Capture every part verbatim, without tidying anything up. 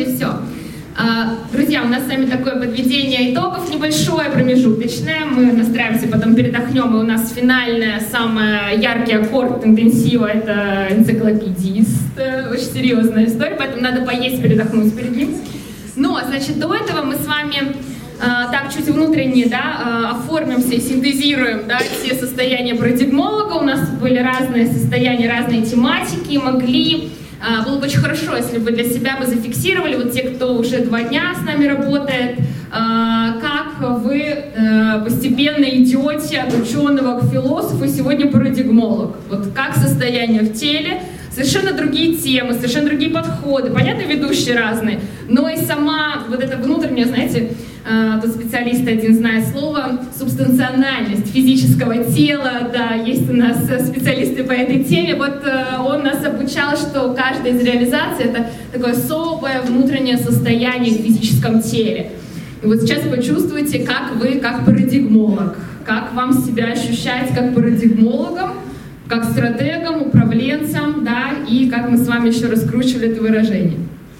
вроде все. Друзья, у нас с вами такое подведение итогов небольшое, промежуточное. Мы настраиваемся, потом передохнем, и у нас финальная, самый яркий аккорд интенсива — это энциклопедист. Очень серьезная история, поэтому надо поесть, передохнуть перед ним. Но, значит, до этого мы с вами так чуть внутренне, да, оформимся и синтезируем, да, все состояния парадигмолога. У нас были разные состояния, разные тематики, могли... Было бы очень хорошо, если бы для себя бы зафиксировали, вот те, кто уже два дня с нами работает, как вы постепенно идете от ученого к философу, сегодня парадигмолог. Вот как состояние в теле, совершенно другие темы, совершенно другие подходы, понятно, ведущие разные, но и сама вот эта внутренняя, знаете, тут специалист один знает слово, субстанциональность физического тела, да, есть у нас специалисты по этой теме, вот он нас обучал, что каждая из реализаций — это такое особое внутреннее состояние в физическом теле. И вот сейчас почувствуйте, как вы, как парадигмолог, как вам себя ощущать как парадигмологом, как стратегом, управленцем, да, и как мы с вами еще раскручивали это выражение.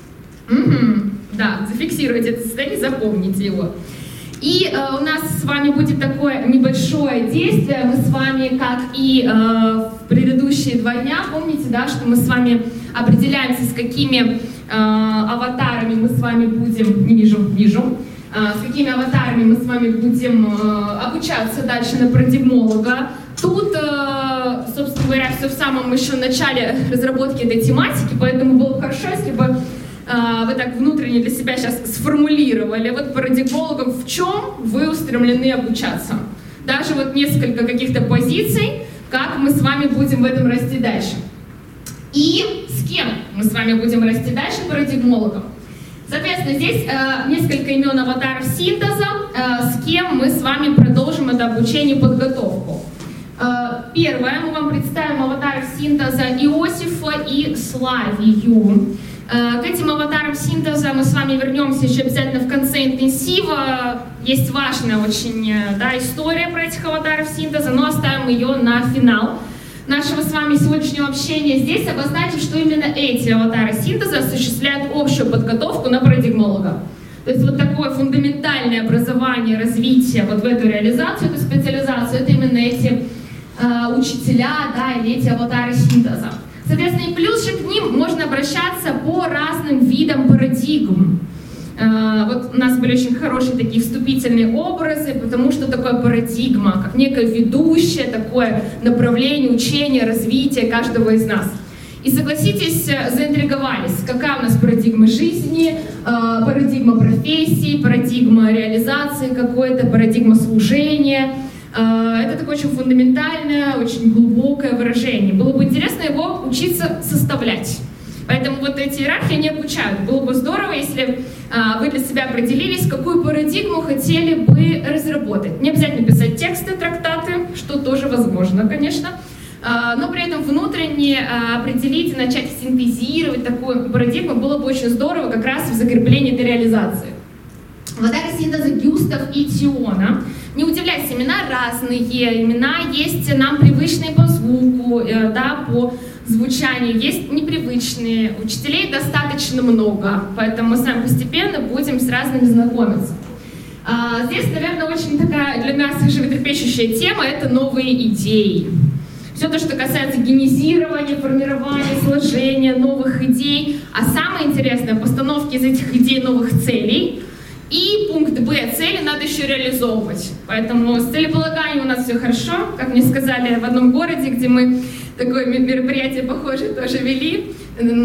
Угу. Да, зафиксируйте это состояние, запомните его. И э, у нас с вами будет такое небольшое действие. Мы с вами, как и э, в предыдущие два дня, помните, да, что мы с вами определяемся, с какими э, аватарами мы с вами будем, не вижу, вижу, э, с какими аватарами мы с вами будем э, обучаться дальше на парадигмолога. Тут, э, собственно говоря, все в самом еще начале разработки этой тематики, поэтому было бы хорошо, если бы вы так внутренне для себя сейчас сформулировали, вот парадигмологом в чем вы устремлены обучаться. Даже вот несколько каких-то позиций, как мы с вами будем в этом расти дальше. И с кем мы с вами будем расти дальше парадигмологом. Соответственно, здесь э, несколько имен аватаров синтеза, э, с кем мы с вами продолжим это обучение и подготовку. Э, первое, мы вам представим аватаров синтеза Иосифа и Славию. К этим аватарам синтеза мы с вами вернемся еще обязательно в конце интенсива. Есть важная очень, да, история про этих аватаров синтеза, но оставим ее на финал нашего с вами сегодняшнего общения. Здесь обозначим, что именно эти аватары синтеза осуществляют общую подготовку на парадигмолога. То есть вот такое фундаментальное образование, развитие вот в эту реализацию, эту специализацию, это именно эти э, учителя, да, или эти аватары синтеза. Соответственно, и плюс же к ним можно обращаться по разным видам парадигм. Вот у нас были очень хорошие такие вступительные образы, потому что такое парадигма, как некое ведущее, такое направление, учение, развитие каждого из нас. И согласитесь, заинтриговались, какая у нас парадигма жизни, парадигма профессии, парадигма реализации какой-то, парадигма служения. Это такое очень фундаментальное, очень глубокое выражение. Было бы интересно его учиться составлять. Поэтому вот эти иерархии не обучают. Было бы здорово, если вы для себя определились, какую парадигму хотели бы разработать. Не обязательно писать тексты, трактаты, что тоже возможно, конечно. Но при этом внутренне определить и начать синтезировать такую парадигму было бы очень здорово как раз в закреплении этой реализации. Аватары синтеза Гюстав и Тиона. Не удивляйтесь, имена разные, имена есть нам привычные по звуку, да, по звучанию, есть непривычные. Учителей достаточно много, поэтому мы с вами постепенно будем с разными знакомиться. А, здесь, наверное, очень такая для нас животрепещущая тема — это новые идеи. Все то, что касается генезирования, формирования, сложения новых идей, а самое интересное — постановки из этих идей новых целей. И пункт Б, цели надо еще реализовывать. Поэтому с целеполаганием у нас все хорошо. Как мне сказали в одном городе, где мы такое мероприятие похожее тоже вели,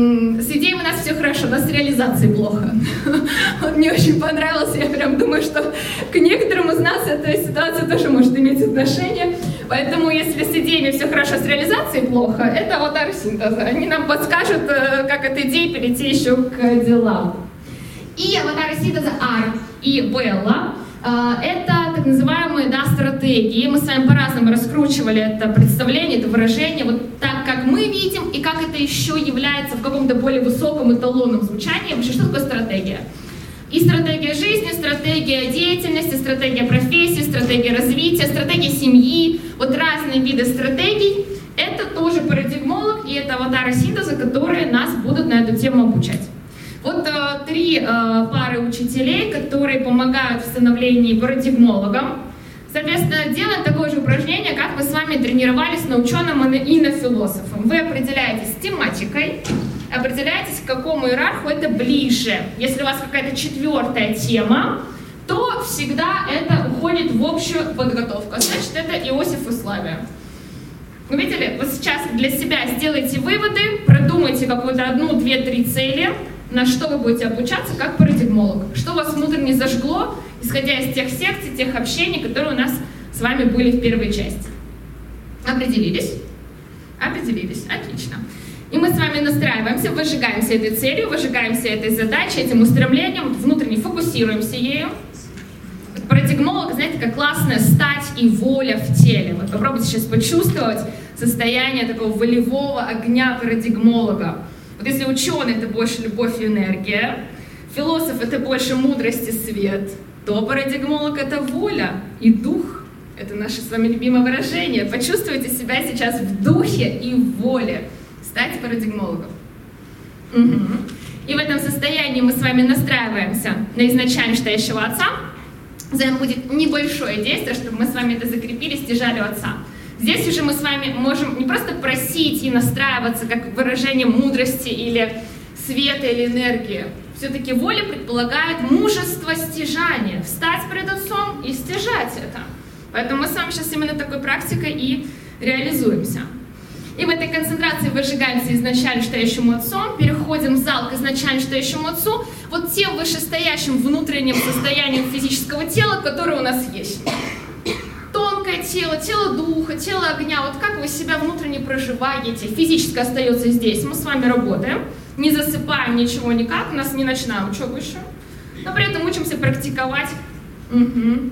с идеей у нас все хорошо, у нас с реализацией плохо. Вот мне очень понравилось, я прям думаю, что к некоторым из нас эта ситуация тоже может иметь отношение. Поэтому если с идеями все хорошо, с реализацией плохо, это аватары синтеза. Они нам подскажут, как от идей перейти еще к делам. И аватары синтеза Ар и Белла — это так называемые, да, стратегии. Мы с вами по-разному раскручивали это представление, это выражение, вот так, как мы видим, и как это еще является в каком-то более высоком эталонном звучании. Вообще, что такое стратегия? И стратегия жизни, стратегия деятельности, стратегия профессии, стратегия развития, стратегия семьи. Вот разные виды стратегий. Это тоже парадигмолог, и это аватары синтеза, которые нас будут на эту тему обучать. Вот э, три э, пары учителей, которые помогают в становлении парадигмологом. Соответственно, делаем такое же упражнение, как мы с вами тренировались на ученом и на философом. Вы определяетесь с тематикой, определяетесь, к какому иерарху это ближе. Если у вас какая-то четвертая тема, то всегда это уходит в общую подготовку. Значит, это Иосиф и Славия. Вы видели? Вот сейчас для себя сделайте выводы, продумайте какую-то одну, две, три цели, на что вы будете обучаться как парадигмолог. Что вас внутренне зажгло, исходя из тех секций, тех общений, которые у нас с вами были в первой части. Определились? Определились. Отлично. И мы с вами настраиваемся, выжигаемся этой целью, выжигаемся этой задачей, этим устремлением, внутренне фокусируемся ею. Парадигмолог, знаете, как классная стать и воля в теле. Вот попробуйте сейчас почувствовать состояние такого волевого огня парадигмолога. Вот если ученый — это больше любовь и энергия, философ — это больше мудрость и свет, то парадигмолог — это воля и дух. Это наше с вами любимое выражение. Почувствуйте себя сейчас в духе и в воле. Стать парадигмологом. Угу. И в этом состоянии мы с вами настраиваемся на изначально стоящего отца. За ним будет небольшое действие, чтобы мы с вами это закрепили, стяжали у отца. Здесь уже мы с вами можем не просто просить и настраиваться как выражение мудрости или света или энергии. Все-таки воля предполагает мужество стяжания. Встать перед отцом и стяжать это. Поэтому мы с вами сейчас именно такой практикой и реализуемся. И в этой концентрации выжигаемся изначально стоящему отцом, переходим в зал к изначально стоящему отцу, вот тем вышестоящим внутренним состоянием физического тела, которое у нас есть. Тонкое тело, тело духа, тело огня, вот как вы себя внутренне проживаете, физически остается здесь, мы с вами работаем, не засыпаем ничего никак, у нас не ночная учеба еще, но при этом учимся практиковать угу,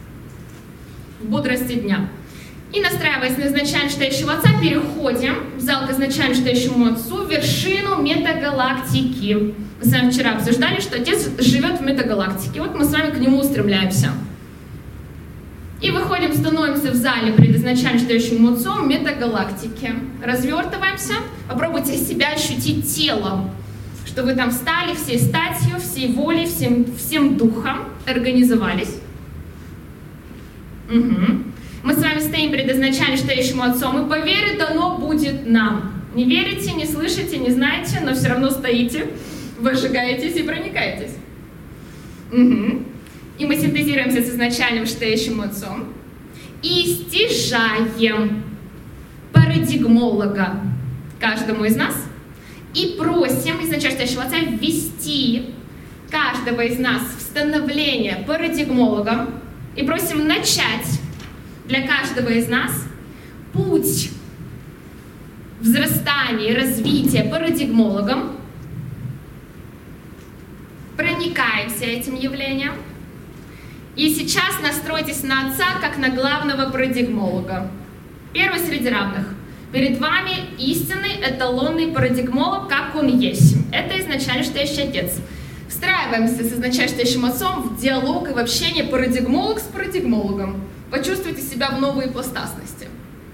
в бодрости дня. И настраиваясь на изначально стоящего отца, переходим в зал к изначально стоящему отцу, в вершину метагалактики. Мы с вами вчера обсуждали, что отец живет в метагалактике. Вот мы с вами к нему устремляемся. И выходим, становимся в зале перед изначально стоящим отцом метагалактики. Развертываемся. Попробуйте себя ощутить телом, что вы там встали всей статью, всей волей, всем, всем духом, организовались. Угу. Мы с вами стоим перед изначально стоящим отцом, и по вере дано будет нам. Не верите, не слышите, не знаете, но все равно стоите, выжигаетесь и проникаетесь. Угу. И мы синтезируемся с изначальным стоящим отцом и стяжаем парадигмолога каждому из нас и просим изначально стоящего отца ввести каждого из нас в становление парадигмолога и просим начать для каждого из нас путь взрастания и развития парадигмологом. Проникаемся этим явлением. И сейчас настройтесь на отца, как на главного парадигмолога. Первый среди равных. Перед вами истинный эталонный парадигмолог, как он есть. Это изначально стоящий отец. Встраиваемся с изначально стоящим отцом в диалог и в общение парадигмолог с парадигмологом. Почувствуйте себя в новой пластасности.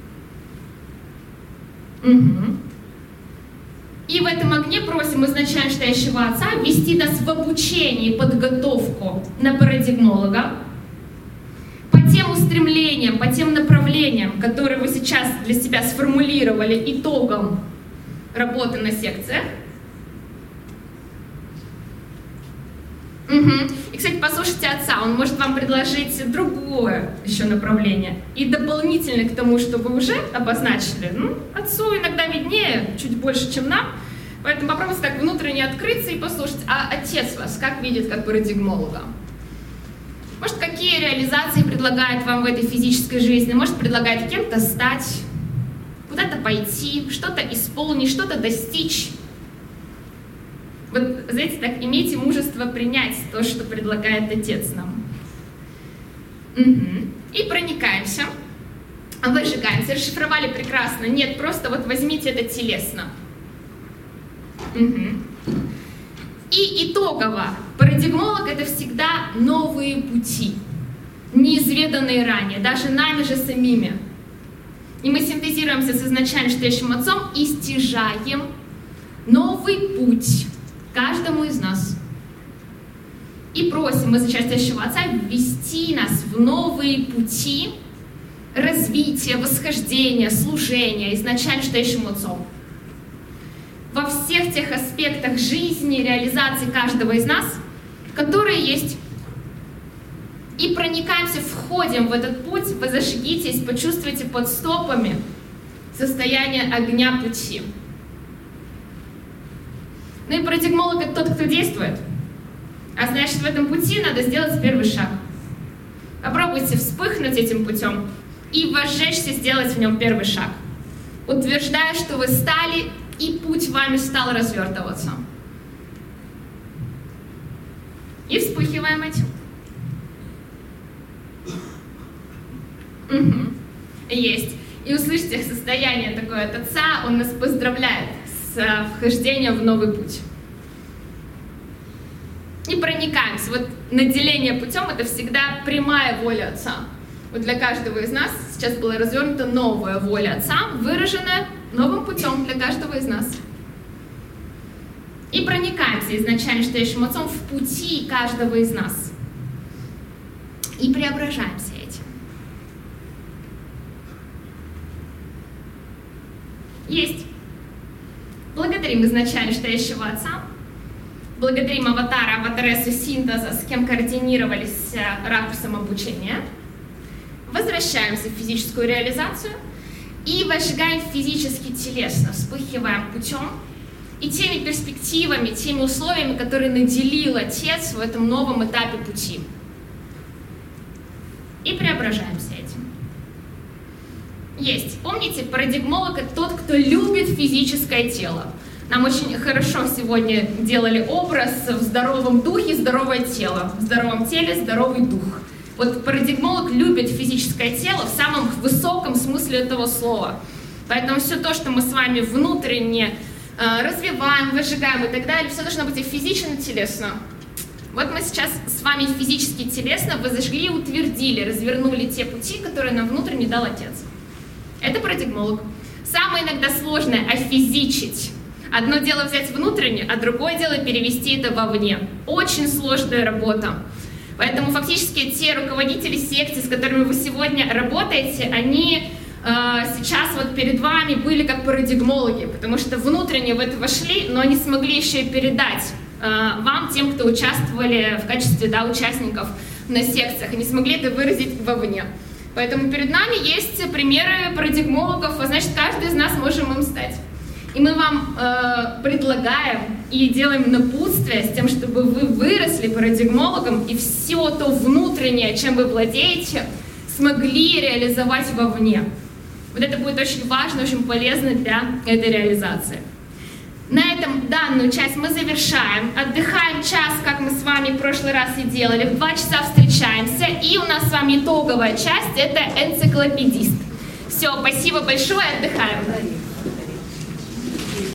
Угу. И в этом огне просим изначально стоящего отца ввести нас в обучение и подготовку на парадигмолога по тем устремлениям, по тем направлениям, которые вы сейчас для себя сформулировали итогом работы на секциях. Угу. И, кстати, послушайте отца, он может вам предложить другое еще направление. И дополнительно к тому, что вы уже обозначили, ну, отцу иногда виднее, чуть больше, чем нам, поэтому попробуйте так внутренне открыться и послушать, а отец вас как видит, как парадигмолога? Может, какие реализации предлагает вам в этой физической жизни? Может, предлагает кем-то стать, куда-то пойти, что-то исполнить, что-то достичь? Вот, знаете, так, имейте мужество принять то, что предлагает Отец нам. Угу. И проникаемся, выжигаемся, расшифровали прекрасно. Нет, просто вот возьмите это телесно. Угу. И итогово, парадигмолог — это всегда новые пути, неизведанные ранее, даже нами же самими. И мы синтезируемся с изначально стоящим отцом и стяжаем новый путь каждому из нас. И просим мы зачастящего Отца ввести нас в новые пути развития, восхождения, служения изначально стоящим Отцом. Во всех тех аспектах жизни, реализации каждого из нас, которые есть. И проникаемся, входим в этот путь, вы зажгитесь, почувствуйте под стопами состояние огня пути. Ну и парадигмолог — это тот, кто действует. А значит, в этом пути надо сделать первый шаг. Попробуйте вспыхнуть этим путем и возжечься, сделать в нем первый шаг, утверждая, что вы стали, и путь вами стал развертываться. И вспыхиваем этим. Угу. Есть. И услышите состояние такое от Отца, Он нас поздравляет с вхождением в новый путь. И проникаемся. Вот наделение путем — это всегда прямая воля Отца. Вот для каждого из нас сейчас была развернута новая воля Отца, выраженная новым путем для каждого из нас. И проникаемся изначально стоящим Отцом в пути каждого из нас. И преображаемся этим. Есть. Благодарим изначально стоящего Отца. Благодарим аватара, аватарессу синтеза, с кем координировались ракурсом обучения. Возвращаемся в физическую реализацию и возжигаем физически, телесно, вспыхиваем путем и теми перспективами, теми условиями, которые наделил Отец в этом новом этапе пути. И преображаемся этим. Есть. Помните, парадигмолог — это тот, кто любит физическое тело. Нам очень хорошо сегодня делали образ в здоровом духе, здоровое тело. В здоровом теле здоровый дух. Вот парадигмолог любит физическое тело в самом высоком смысле этого слова. Поэтому все то, что мы с вами внутренне э, развиваем, выжигаем и так далее, все должно быть и физично, и телесно. Вот мы сейчас с вами физически и телесно возожгли, утвердили, развернули те пути, которые нам внутренне дал Отец. Это парадигмолог. Самое иногда сложное — офизичить. Одно дело взять внутренне, а другое дело перевести это вовне. Очень сложная работа. Поэтому фактически те руководители секций, с которыми вы сегодня работаете, они э, сейчас вот перед вами были как парадигмологи, потому что внутренне в это вошли, но они смогли еще и передать э, вам, тем, кто участвовали в качестве, да, участников на секциях, они смогли это выразить вовне. Поэтому перед нами есть примеры парадигмологов, а значит, каждый из нас можем им стать. И мы вам э, предлагаем и делаем напутствие с тем, чтобы вы выросли парадигмологом и все то внутреннее, чем вы владеете, смогли реализовать вовне. Вот это будет очень важно, очень полезно для этой реализации. На этом данную часть мы завершаем. Отдыхаем час, как мы с вами в прошлый раз и делали. В два часа встречаемся. И у нас с вами итоговая часть — это энциклопедист. Все, спасибо большое, отдыхаем.